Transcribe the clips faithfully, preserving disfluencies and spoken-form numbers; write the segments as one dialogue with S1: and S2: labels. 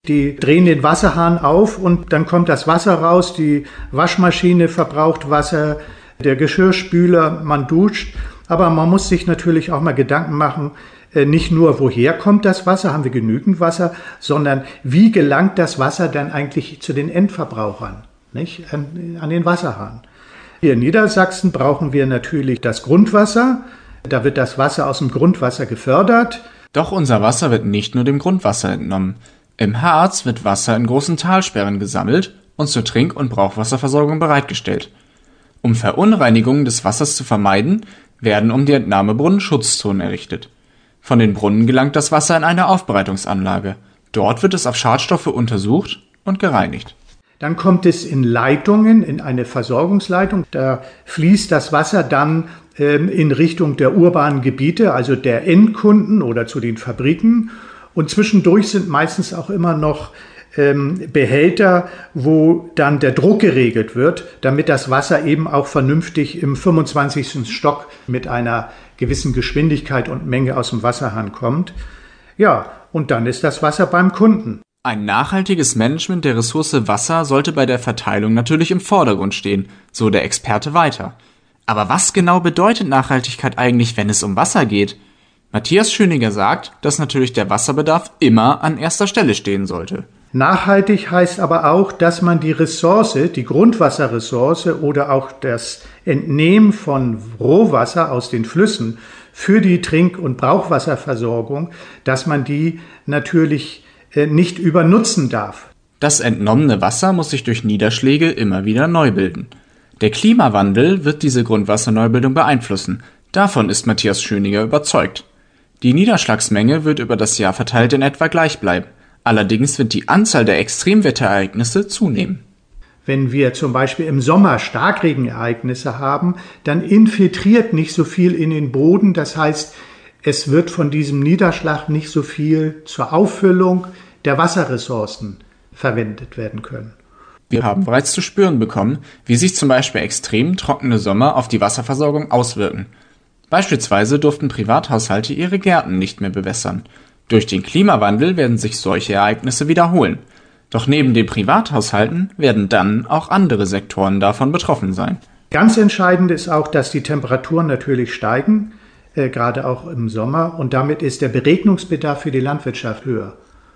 S1: Die drehen den Wasserhahn auf und dann kommt das Wasser raus, die Waschmaschine verbraucht Wasser, der Geschirrspüler, man duscht. Aber man muss sich natürlich auch mal Gedanken machen, nicht nur, woher kommt das Wasser, haben wir genügend Wasser, sondern wie gelangt das Wasser dann eigentlich zu den Endverbrauchern, nicht? An, an den Wasserhahn. Hier in Niedersachsen brauchen wir natürlich das Grundwasser. Da wird das Wasser aus dem Grundwasser gefördert.
S2: Doch unser Wasser wird nicht nur dem Grundwasser entnommen. Im Harz wird Wasser in großen Talsperren gesammelt und zur Trink- und Brauchwasserversorgung bereitgestellt. Um Verunreinigungen des Wassers zu vermeiden, werden um die Entnahme Brunnen Schutzzonen errichtet. Von den Brunnen gelangt das Wasser in eine Aufbereitungsanlage. Dort wird es auf Schadstoffe untersucht und gereinigt.
S1: Dann kommt es in Leitungen, in eine Versorgungsleitung. Da fließt das Wasser dann ähm, in Richtung der urbanen Gebiete, also der Endkunden oder zu den Fabriken. Und zwischendurch sind meistens auch immer noch ähm, Behälter, wo dann der Druck geregelt wird, damit das Wasser eben auch vernünftig im fünfundzwanzigsten Stock mit einer gewissen Geschwindigkeit und Menge aus dem Wasserhahn kommt. Ja, und dann ist das Wasser beim Kunden.
S2: Ein nachhaltiges Management der Ressource Wasser sollte bei der Verteilung natürlich im Vordergrund stehen, so der Experte weiter. Aber was genau bedeutet Nachhaltigkeit eigentlich, wenn es um Wasser geht? Matthias Schöniger sagt, dass natürlich der Wasserbedarf immer an erster Stelle stehen sollte.
S1: Nachhaltig heißt aber auch, dass man die Ressource, die Grundwasserressource oder auch das Entnehmen von Rohwasser aus den Flüssen für die Trink- und Brauchwasserversorgung, dass man die natürlich nicht übernutzen darf.
S2: Das entnommene Wasser muss sich durch Niederschläge immer wieder neu bilden. Der Klimawandel wird diese Grundwasserneubildung beeinflussen. Davon ist Matthias Schöniger überzeugt. Die Niederschlagsmenge wird über das Jahr verteilt in etwa gleich bleiben. Allerdings wird die Anzahl der Extremwetterereignisse zunehmen.
S1: Wenn wir zum Beispiel im Sommer Starkregenereignisse haben, dann infiltriert nicht so viel in den Boden. Das heißt, es wird von diesem Niederschlag nicht so viel zur Auffüllung der Wasserressourcen verwendet werden können.
S2: Wir haben bereits zu spüren bekommen, wie sich zum Beispiel extrem trockene Sommer auf die Wasserversorgung auswirken. Beispielsweise durften Privathaushalte ihre Gärten nicht mehr bewässern. Durch den Klimawandel werden sich solche Ereignisse wiederholen. Doch neben den Privathaushalten werden dann auch andere Sektoren davon betroffen sein.
S1: Ganz entscheidend ist auch, dass die Temperaturen natürlich steigen, äh, gerade auch im Sommer. Und damit ist der Beregnungsbedarf für die Landwirtschaft höher.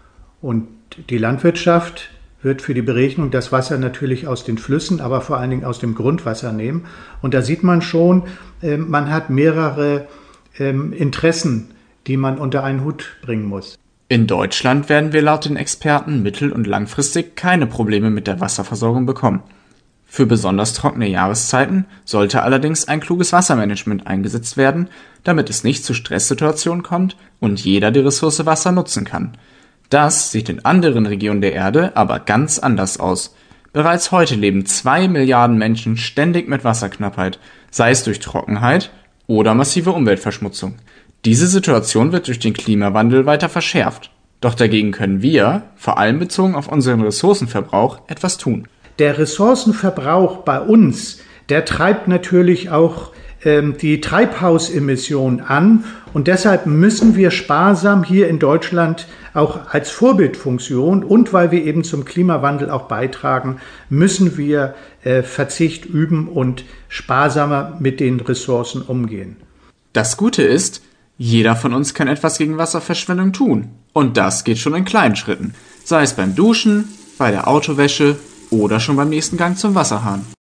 S1: Und die Landwirtschaft wird für die Beregnung das Wasser natürlich aus den Flüssen, aber vor allen Dingen aus dem Grundwasser nehmen. Und da sieht man schon, äh, man hat mehrere äh, Interessen, die man unter einen Hut bringen muss.
S2: In Deutschland werden wir laut den Experten mittel- und langfristig keine Probleme mit der Wasserversorgung bekommen. Für besonders trockene Jahreszeiten sollte allerdings ein kluges Wassermanagement eingesetzt werden, damit es nicht zu Stresssituationen kommt und jeder die Ressource Wasser nutzen kann. Das sieht in anderen Regionen der Erde aber ganz anders aus. Bereits heute leben zwei Milliarden Menschen ständig mit Wasserknappheit, sei es durch Trockenheit oder massive Umweltverschmutzung. Diese Situation wird durch den Klimawandel weiter verschärft. Doch dagegen können wir, vor allem bezogen auf unseren Ressourcenverbrauch, etwas tun.
S1: Der Ressourcenverbrauch bei uns, der treibt natürlich auch ähm, die Treibhausemissionen an. Und deshalb müssen wir sparsam hier in Deutschland auch als Vorbildfunktion und weil wir eben zum Klimawandel auch beitragen, müssen wir äh, Verzicht üben und sparsamer mit den Ressourcen umgehen.
S2: Das Gute ist, jeder von uns kann etwas gegen Wasserverschwendung tun. Und das geht schon in kleinen Schritten. Sei es beim Duschen, bei der Autowäsche oder schon beim nächsten Gang zum Wasserhahn.